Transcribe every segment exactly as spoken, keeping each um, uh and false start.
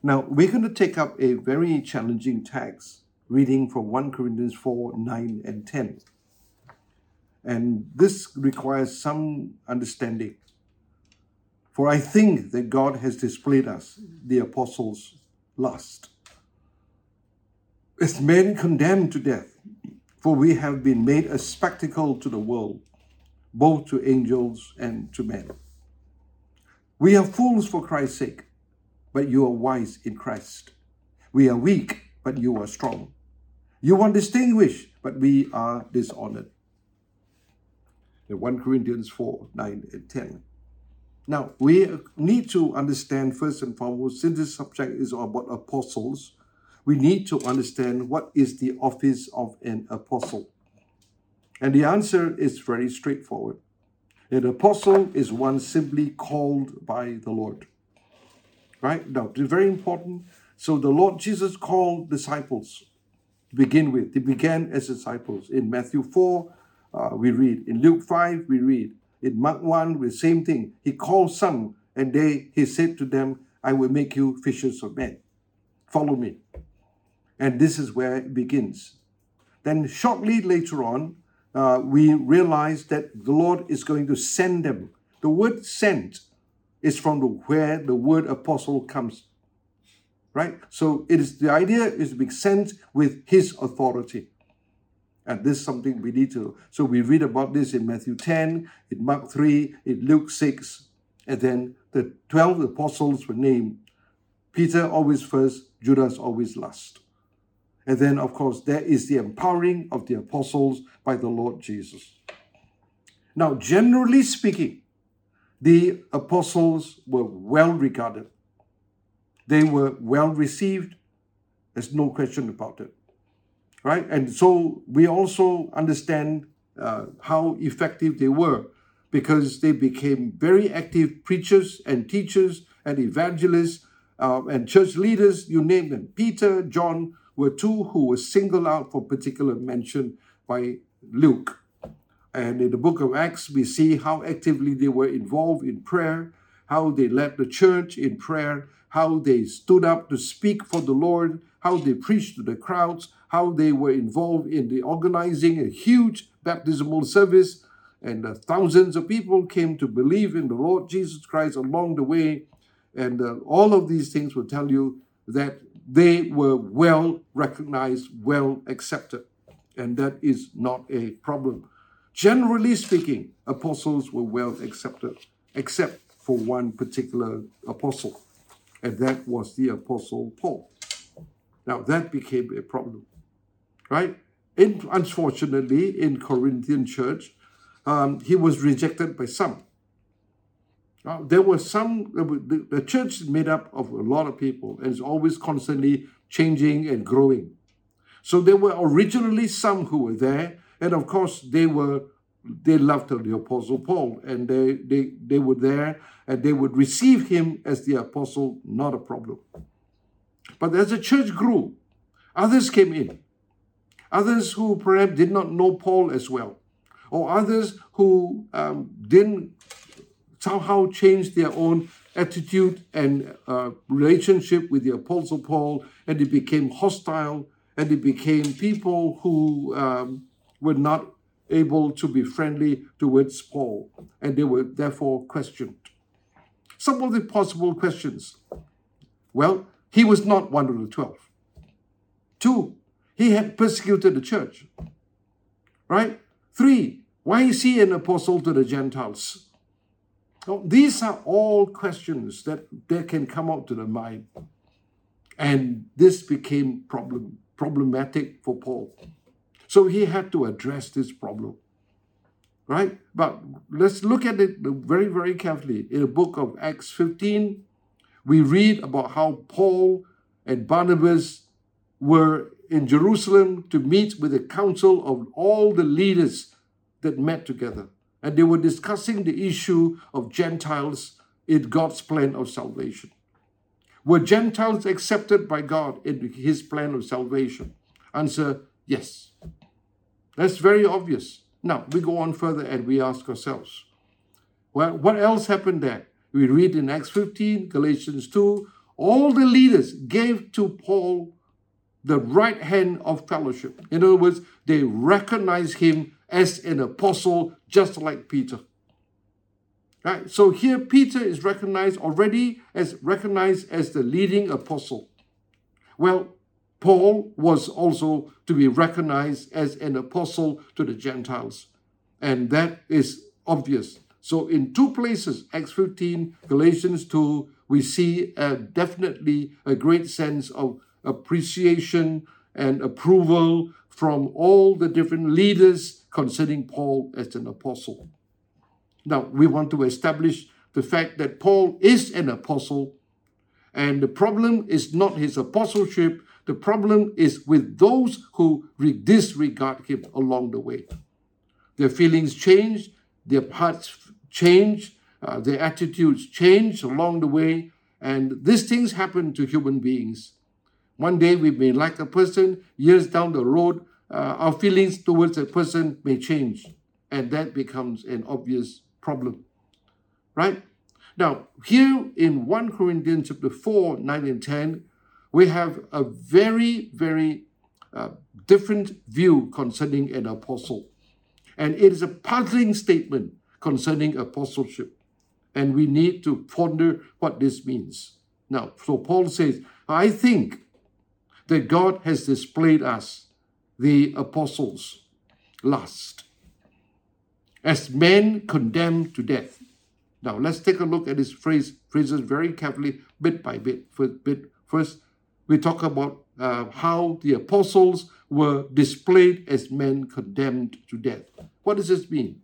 Now, we're going to take up a very challenging text, reading from First Corinthians four, nine, and ten. And this requires some understanding. For I think that God has displayed us, the apostles, lust. As men condemned to death, for we have been made a spectacle to the world, both to angels and to men. We are fools for Christ's sake, but you are wise in Christ. We are weak, but you are strong. You are distinguished, but we are dishonored. In First Corinthians four, nine, and ten. Now, we need to understand first and foremost, since this subject is about apostles, we need to understand what is the office of an apostle. And the answer is very straightforward. An apostle is one simply called by the Lord. Right? Now, it's very important. So the Lord Jesus called disciples to begin with. They began as disciples. In Matthew four, uh, we read. In Luke five, we read. In Mark one, the same thing. He called some, and they he said to them, I will make you fishers of men. Follow me. And this is where it begins. Then shortly later on, uh, we realize that the Lord is going to send them. The word sent is from the, where the word apostle comes. Right? So it is the idea is being sent with his authority. And this is something we need to. So we read about this in Matthew ten, in Mark three, in Luke six. And then the twelve apostles were named. Peter always first, Judas always last. And then, of course, there is the empowering of the apostles by the Lord Jesus. Now, generally speaking, the apostles were well regarded. They were well received. There's no question about it. Right? And so we also understand uh, how effective they were because they became very active preachers and teachers and evangelists uh, and church leaders, you name them. Peter, John were two who were singled out for particular mention by Luke. And in the book of Acts, we see how actively they were involved in prayer, how they led the church in prayer, how they stood up to speak for the Lord, how they preached to the crowds, how they were involved in the organizing a huge baptismal service, and uh, thousands of people came to believe in the Lord Jesus Christ along the way. And uh, all of these things will tell you that they were well recognized, well accepted. And that is not a problem. Generally speaking, apostles were well accepted, except for one particular apostle. And that was the Apostle Paul. Now, that became a problem. Right? In, unfortunately, in Corinthian church, um, he was rejected by some. Uh, there were some, the, the church is made up of a lot of people and is always constantly changing and growing. So there were originally some who were there, and of course they were, they loved the Apostle Paul, and they, they, they were there, and they would receive him as the apostle, not a problem. But as the church grew, others came in. Others who perhaps did not know Paul as well, or others who um, didn't somehow change their own attitude and uh, relationship with the Apostle Paul, and they became hostile, and they became people who um, were not able to be friendly towards Paul, and they were therefore questioned. Some of the possible questions. Well, he was not one of the twelve. Two, he had persecuted the church. Right? Three, why is he an apostle to the Gentiles? Now, these are all questions that, that can come out to the mind. And this became problem, problematic for Paul. So he had to address this problem. Right? But let's look at it very, very carefully. In the book of Acts fifteen, we read about how Paul and Barnabas were in Jerusalem to meet with the council of all the leaders that met together. And they were discussing the issue of Gentiles in God's plan of salvation. Were Gentiles accepted by God in his plan of salvation? Answer, yes. That's very obvious. Now, we go on further and we ask ourselves, well, what else happened there? We read in Acts fifteen, Galatians two, all the leaders gave to Paul the right hand of fellowship. In other words, they recognized him as an apostle, just like Peter. Right? So here Peter is recognized already as recognized as the leading apostle. Well, Paul was also to be recognized as an apostle to the Gentiles. And that is obvious. So in two places, Acts fifteen, Galatians two, we see uh, definitely a great sense of appreciation and approval from all the different leaders concerning Paul as an apostle. Now, we want to establish the fact that Paul is an apostle, and the problem is not his apostleship. The problem is with those who disregard him along the way. Their feelings change, their hearts change, uh, their attitudes change along the way, and these things happen to human beings. One day we may like a person, years down the road, uh, our feelings towards a person may change, and that becomes an obvious problem, right? Now, here in First Corinthians chapter four, nine and ten, we have a very, very uh, different view concerning an apostle. And it is a puzzling statement concerning apostleship. And we need to ponder what this means. Now, so Paul says, I think that God has displayed us, the apostles, last, as men condemned to death. Now, let's take a look at this phrase, phrases very carefully, bit by bit. First, bit. First we talk about uh, how the apostles were displayed as men condemned to death. What does this mean?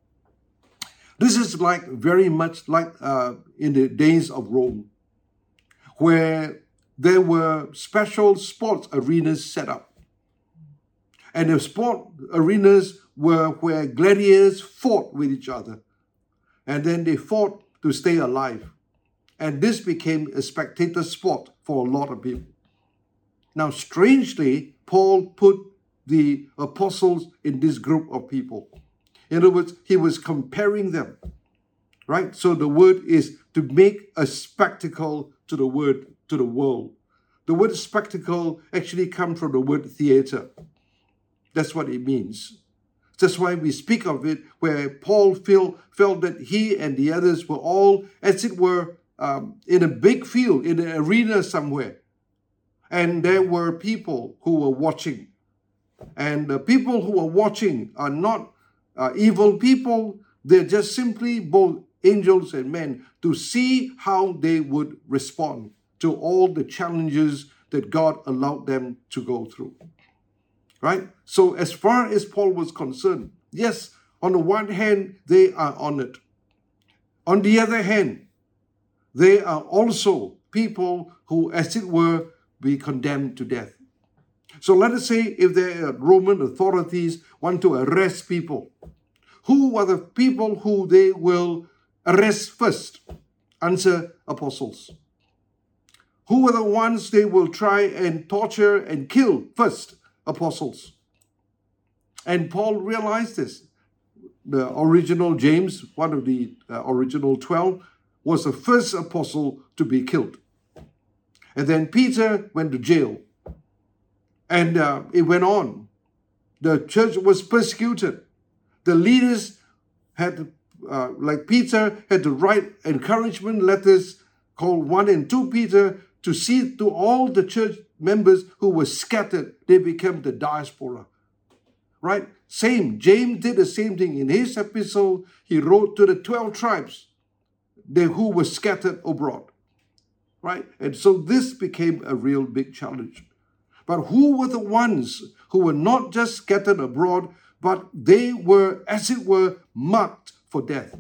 This is like very much like uh, in the days of Rome, where there were special sports arenas set up. And the sport arenas were where gladiators fought with each other. And then they fought to stay alive. And this became a spectator sport for a lot of people. Now, strangely, Paul put the apostles in this group of people. In other words, he was comparing them, right? So the word is to make a spectacle to the word, to the world. The word spectacle actually comes from the word theater. That's what it means. That's why we speak of it, where Paul feel, felt that he and the others were all, as it were, um, in a big field, in an arena somewhere. And there were people who were watching. And the people who are watching are not uh, evil people. They're just simply both angels and men to see how they would respond to all the challenges that God allowed them to go through. Right? So as far as Paul was concerned, yes, on the one hand, they are honored. On the other hand, they are also people who, as it were, be condemned to death. So let us say if the Roman authorities want to arrest people, who are the people who they will arrest first? Answer, apostles. Who are the ones they will try and torture and kill first? Apostles. And Paul realized this. The original James, one of the uh, original twelve, was the first apostle to be killed. And then Peter went to jail. And uh, it went on. The church was persecuted. The leaders had, uh, like Peter, had to write encouragement letters called First and Second Peter to see to all the church members who were scattered. They became the diaspora. Right? Same. James did the same thing. In his epistle, he wrote to the twelve tribes they, who were scattered abroad. Right? And so this became a real big challenge. But who were the ones who were not just scattered abroad, but they were, as it were, marked for death?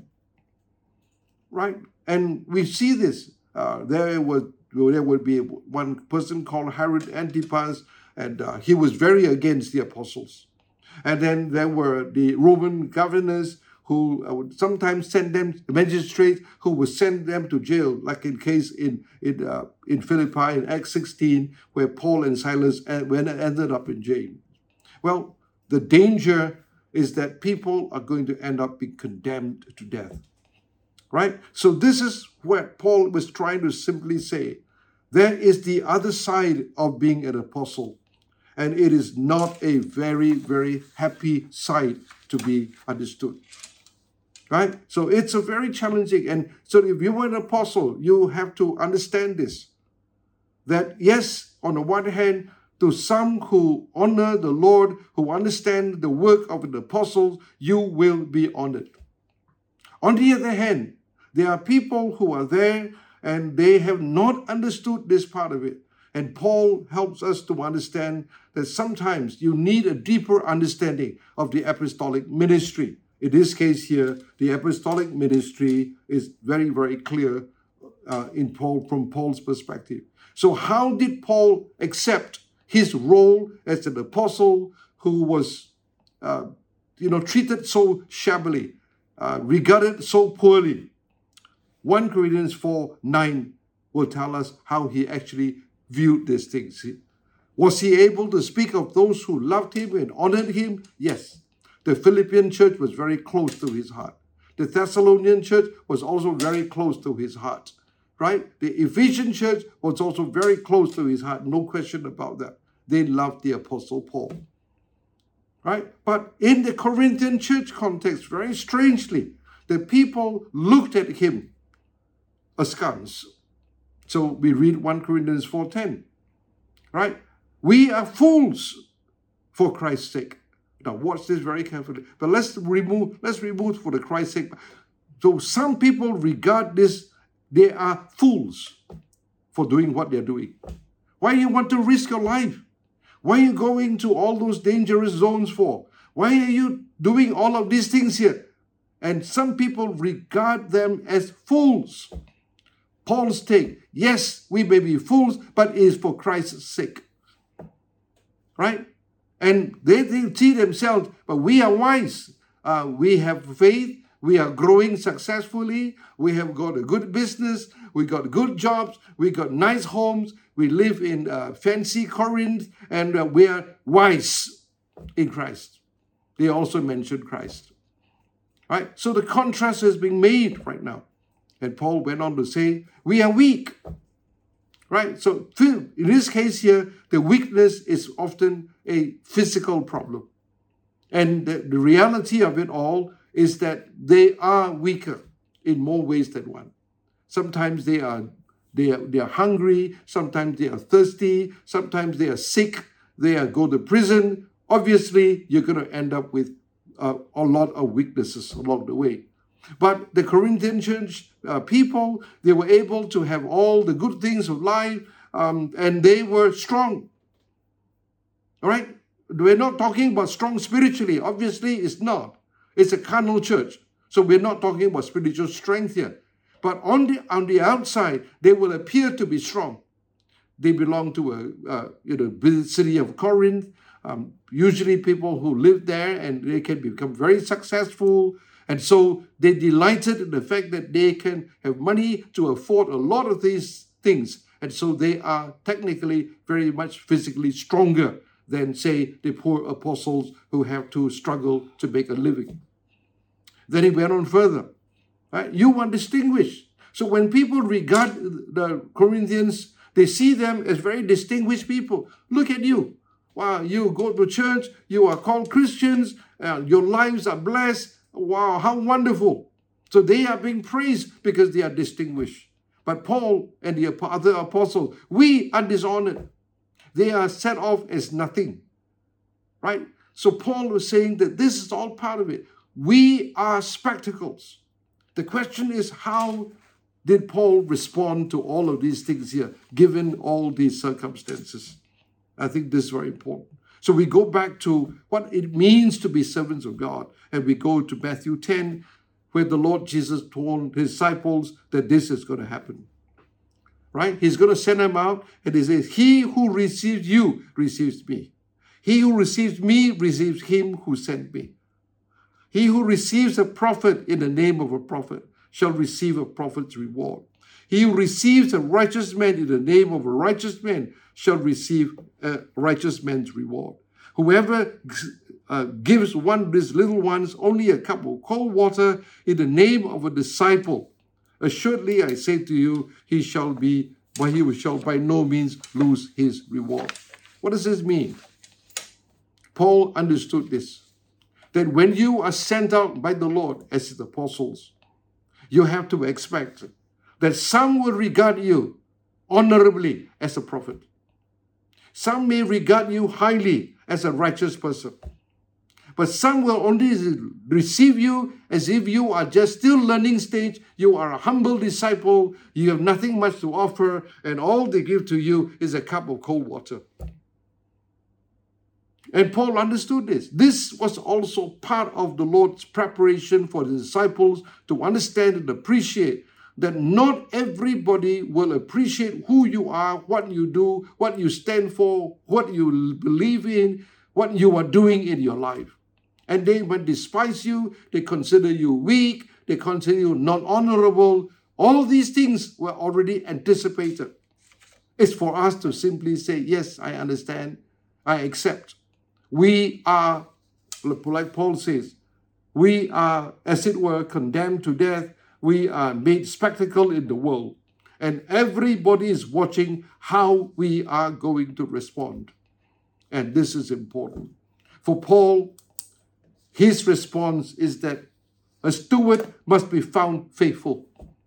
Right? And we see this. Uh, there was there would be one person called Herod Antipas, and uh, he was very against the apostles. And then there were the Roman governors who would sometimes send them, magistrates who would send them to jail, like in case in in uh, in Philippi in Acts sixteen, where Paul and Silas ended up in jail. Well, the danger is that people are going to end up being condemned to death. Right? So this is what Paul was trying to simply say. There is the other side of being an apostle. And it is not a very, very happy side to be understood. Right? So it's a very challenging. And so if you were an apostle, you have to understand this. That yes, on the one hand, to some who honor the Lord, who understand the work of an apostle, you will be honored. On the other hand, there are people who are there and they have not understood this part of it. And Paul helps us to understand that sometimes you need a deeper understanding of the apostolic ministry. In this case here, the apostolic ministry is very, very clear uh, in Paul from Paul's perspective. So how did Paul accept his role as an apostle who was, uh, you know, treated so shabbily, uh, regarded so poorly? First Corinthians four nine will tell us how he actually viewed these things. Was he able to speak of those who loved him and honored him? Yes. The Philippian church was very close to his heart. The Thessalonian church was also very close to his heart. Right? The Ephesian church was also very close to his heart. No question about that. They loved the Apostle Paul. Right? But in the Corinthian church context, very strangely, the people looked at him askance. So we read First Corinthians four ten. Right? We are fools for Christ's sake. Now watch this very carefully. But let's remove, let's remove for the Christ's sake. So some people regard this, they are fools for doing what they're doing. Why you want to risk your life? Why are you going to all those dangerous zones for? Why are you doing all of these things here? And some people regard them as fools. Paul's take, yes, we may be fools, but it is for Christ's sake. Right? And they, they see themselves, but we are wise. Uh, we have faith. We are growing successfully. We have got a good business. We got good jobs. We got nice homes. We live in uh, fancy Corinth, and uh, we are wise in Christ. They also mentioned Christ. Right? So the contrast is being made right now. And Paul went on to say, we are weak. Right? So in this case here, the weakness is often a physical problem. And the, the reality of it all is that they are weaker in more ways than one. Sometimes they are they are, they are hungry, sometimes they are thirsty, sometimes they are sick, they are go to prison. Obviously, you're going to end up with uh, a lot of weaknesses along the way. But the Corinthian church uh, people, they were able to have all the good things of life, um, and they were strong. All right? We're not talking about strong spiritually. Obviously, it's not. It's a carnal church. So we're not talking about spiritual strength here. But on the on the outside, they will appear to be strong. They belong to a uh, you know city of Corinth. Um, usually people who live there, and they can become very successful. And so they delighted in the fact that they can have money to afford a lot of these things. And so they are technically very much physically stronger than, say, the poor apostles who have to struggle to make a living. Then he went on further. Right? You are distinguished. So when people regard the Corinthians, they see them as very distinguished people. Look at you. Wow, you go to church, you are called Christians, uh, your lives are blessed. Wow, how wonderful. So they are being praised because they are distinguished. But Paul and the other apostles, we are dishonored. They are set off as nothing. Right? So Paul was saying that this is all part of it. We are spectacles. The question is, how did Paul respond to all of these things here, given all these circumstances? I think this is very important. So we go back to what it means to be servants of God. And we go to Matthew ten, where the Lord Jesus told his disciples that this is going to happen. Right? He's going to send them out, and he says, he who receives you receives me. He who receives me receives him who sent me. He who receives a prophet in the name of a prophet shall receive a prophet's reward. He who receives a righteous man in the name of a righteous man shall receive a righteous man's reward. Whoever uh, gives one of these little ones only a cup of cold water in the name of a disciple, assuredly I say to you, he shall be but he shall by no means lose his reward. What does this mean? Paul understood this, that when you are sent out by the Lord as his apostles, you have to expect that some will regard you honorably as a prophet. Some may regard you highly as a righteous person. But some will only receive you as if you are just still learning stage. You are a humble disciple. You have nothing much to offer. And all they give to you is a cup of cold water. And Paul understood this. This was also part of the Lord's preparation for the disciples to understand and appreciate that not everybody will appreciate who you are, what you do, what you stand for, what you believe in, what you are doing in your life. And they might despise you, they consider you weak, they consider you not honorable. All these things were already anticipated. It's for us to simply say, yes, I understand, I accept. We are, like Paul says, we are, as it were, condemned to death. We are made spectacle in the world. And everybody is watching how we are going to respond. And this is important. For Paul, his response is that a steward must be found faithful.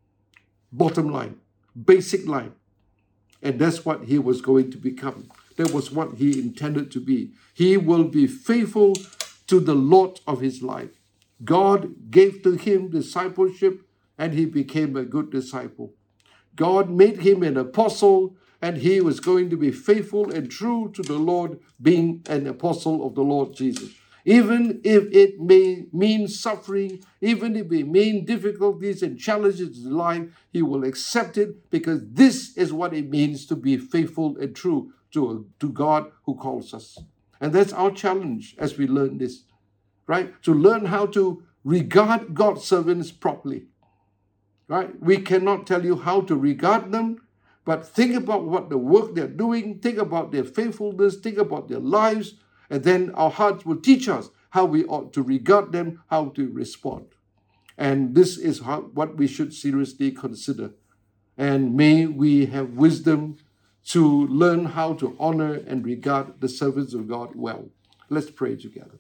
Bottom line, basic line. And that's what he was going to become. That was what he intended to be. He will be faithful to the Lord of his life. God gave to him discipleship, and he became a good disciple. God made him an apostle, and he was going to be faithful and true to the Lord, being an apostle of the Lord Jesus. Even if it may mean suffering, even if it may mean difficulties and challenges in life, he will accept it, because this is what it means to be faithful and true to, to God who calls us. And that's our challenge as we learn this, right? To learn how to regard God's servants properly, right? We cannot tell you how to regard them, but think about what the work they're doing, think about their faithfulness, think about their lives, and then our hearts will teach us how we ought to regard them, how to respond. And this is how, what we should seriously consider. And may we have wisdom to learn how to honor and regard the servants of God well. Let's pray together.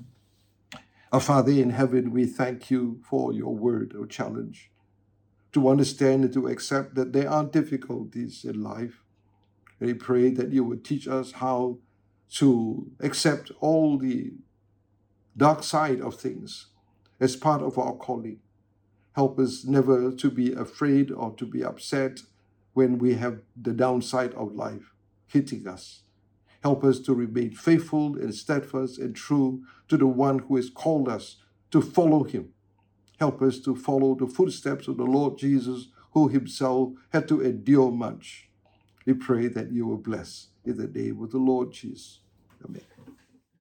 Our Father in heaven, we thank you for your word, our challenge, to understand and to accept that there are difficulties in life. And we pray that you would teach us how to accept all the dark side of things as part of our calling. Help us never to be afraid or to be upset when we have the downside of life hitting us. Help us to remain faithful and steadfast and true to the one who has called us to follow him. Help us to follow the footsteps of the Lord Jesus, who himself had to endure much. We pray that you will bless in the name of the Lord Jesus. Amen.